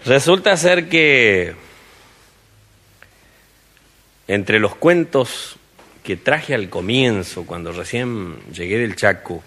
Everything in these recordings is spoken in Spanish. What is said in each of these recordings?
Resulta ser que entre los cuentos que traje al comienzo, cuando recién llegué del Chaco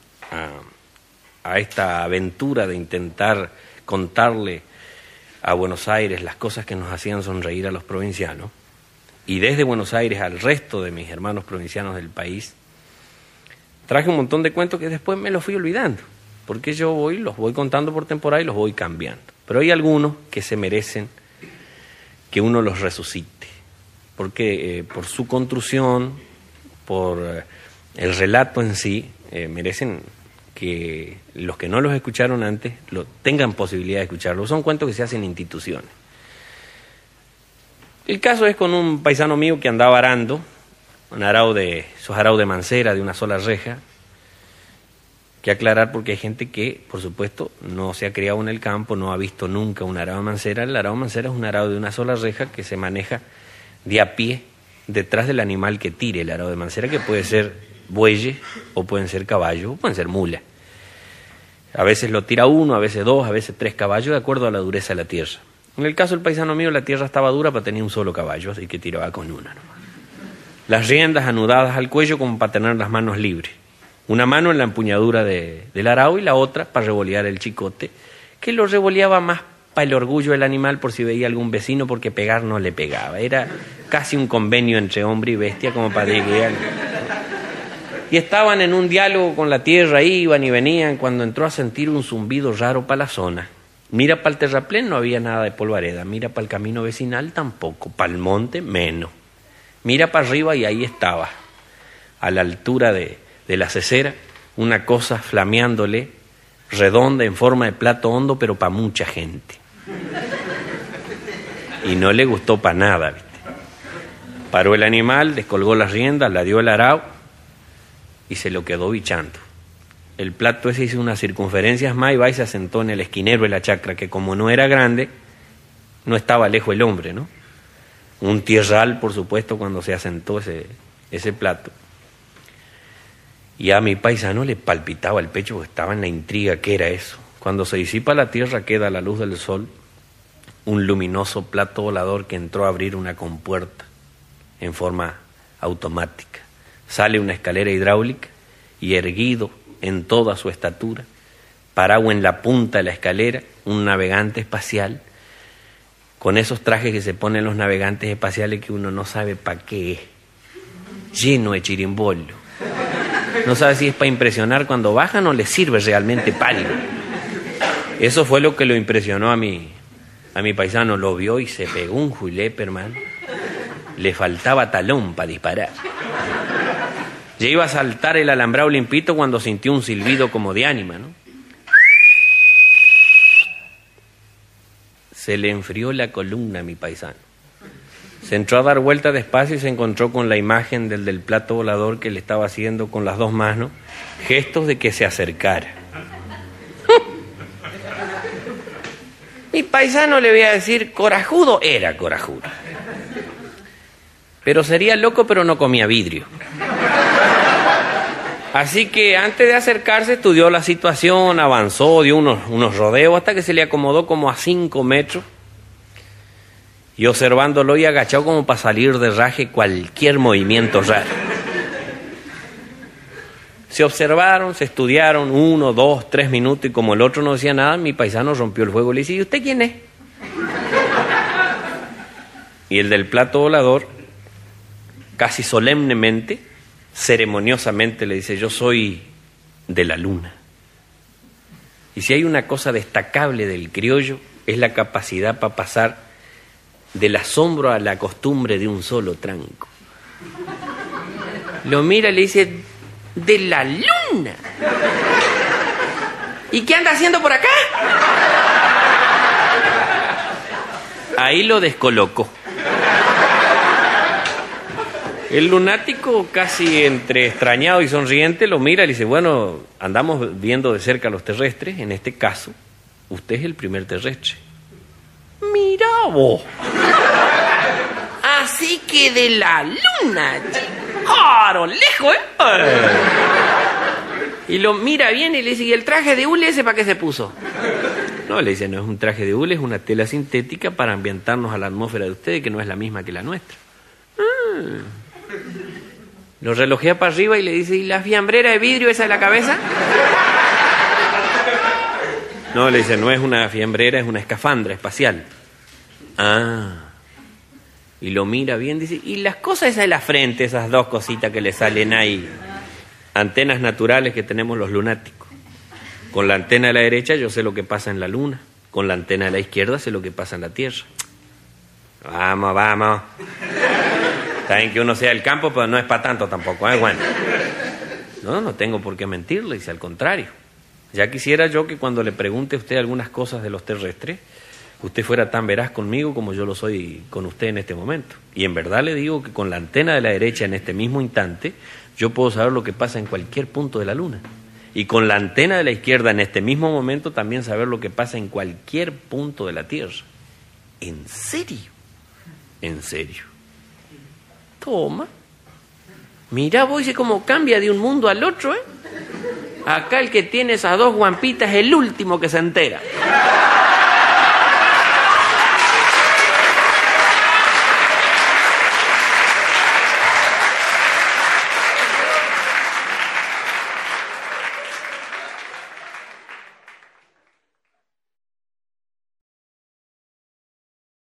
a esta aventura de intentar contarle a Buenos Aires las cosas que nos hacían sonreír a los provincianos, y desde Buenos Aires al resto de mis hermanos provincianos del país, traje un montón de cuentos que después me los fui olvidando, porque yo los voy contando por temporada y los voy cambiando. Pero hay algunos que se merecen que uno los resucite, porque por su construcción, por el relato en sí, merecen que los que no los escucharon antes tengan posibilidad de escucharlos. Son cuentos que se hacen en instituciones. El caso es con un paisano mío que andaba arando, esos araos de mancera de una sola reja, que aclarar porque hay gente que, por supuesto, no se ha criado en el campo, no ha visto nunca un arao de mancera. El arao de mancera es un arao de una sola reja que se maneja de a pie detrás del animal que tire el arao de mancera, que puede ser bueyes, o pueden ser caballos, o pueden ser mulas. A veces lo tira uno, a veces dos, a veces tres caballos, de acuerdo a la dureza de la tierra. En el caso del paisano mío, la tierra estaba dura, pero tenía un solo caballo, así que tiraba con una nomás. Las riendas anudadas al cuello como para tener las manos libres. Una mano en la empuñadura del arao y la otra para revolear el chicote, que lo revoleaba más para el orgullo del animal por si veía algún vecino, porque pegar no le pegaba. Era casi un convenio entre hombre y bestia, como para guiar. Y estaban en un diálogo con la tierra, iban y venían, cuando entró a sentir un zumbido raro para la zona. Mira para el terraplén, no había nada de polvareda. Mira para el camino vecinal, tampoco. Para el monte, menos. Mira para arriba y ahí estaba, a la altura de la cesera, una cosa flameándole, redonda, en forma de plato hondo, pero para mucha gente. Y no le gustó para nada, ¿viste? Paró el animal, descolgó las riendas, la dio el arao y se lo quedó bichando. El plato ese hizo unas circunferencias más y va y se asentó en el esquinero de la chacra, que como no era grande, no estaba lejos el hombre, ¿no? Un tierral, por supuesto, cuando se asentó ese plato. Y a mi paisano le palpitaba el pecho, porque estaba en la intriga, ¿qué era eso? Cuando se disipa la tierra, queda a la luz del sol un luminoso plato volador que entró a abrir una compuerta en forma automática. Sale una escalera hidráulica y, erguido en toda su estatura, parado en la punta de la escalera, un navegante espacial, con esos trajes que se ponen los navegantes espaciales que uno no sabe para qué es, lleno de chirimbollo. No sabe si es para impresionar cuando bajan o le sirve realmente para algo. Eso fue lo que lo impresionó a mi paisano. Lo vio y se pegó un julepe, hermano. Le faltaba talón para disparar. Ya iba a saltar el alambrado limpito cuando sintió un silbido como de ánima, ¿no? Se le enfrió la columna a mi paisano. Se entró a dar vuelta despacio y se encontró con la imagen del plato volador, que le estaba haciendo con las dos manos gestos de que se acercara. Mi paisano, le voy a decir, corajudo era corajudo. Pero sería loco, pero no comía vidrio. Así que antes de acercarse estudió la situación, avanzó, dio unos rodeos hasta que se le acomodó como a 5 metros. Y observándolo y agachado como para salir de raje cualquier movimiento raro. Se observaron, se estudiaron 1, 2, 3 minutos, y como el otro no decía nada, mi paisano rompió el juego y le dice: ¿y usted quién es? Y el del plato volador, casi solemnemente, ceremoniosamente le dice: yo soy de la luna. Y si hay una cosa destacable del criollo, es la capacidad para pasar del asombro a la costumbre de un solo tranco. Lo mira y le dice: ¿de la luna? ¿Y qué anda haciendo por acá? Ahí lo descolocó. El lunático, casi entre extrañado y sonriente, lo mira y le dice: bueno, andamos viendo de cerca a los terrestres. En este caso, usted es el primer terrestre. Mira vos. Así que de la luna. ¡Claro, lejos, Y lo mira bien y le dice: ¿y el traje de hule ese para qué se puso? No, le dice, no es un traje de hule, es una tela sintética para ambientarnos a la atmósfera de ustedes, que no es la misma que la nuestra. Lo relojea para arriba y le dice, ¿y la fiambrera de vidrio esa de la cabeza? No, le dice, no es una fiambrera, es una escafandra espacial. Y lo mira bien, dice, ¿y las cosas esas de la frente, esas dos cositas que le salen ahí? Antenas naturales que tenemos los lunáticos. Con la antena de la derecha yo sé lo que pasa en la luna. Con la antena de la izquierda sé lo que pasa en la Tierra. Vamos. Saben que uno sea del campo, pero no es para tanto tampoco, ¿eh? Bueno. No tengo por qué mentirle, dice, al contrario. Ya quisiera yo que cuando le pregunte a usted algunas cosas de los terrestres, usted fuera tan veraz conmigo como yo lo soy con usted en este momento. Y en verdad le digo que con la antena de la derecha en este mismo instante, yo puedo saber lo que pasa en cualquier punto de la luna. Y con la antena de la izquierda en este mismo momento también saber lo que pasa en cualquier punto de la Tierra. ¿En serio? En serio. Toma. Mirá vos, dice cómo cambia de un mundo al otro, ¿eh? Acá el que tiene esas dos guampitas es el último que se entera.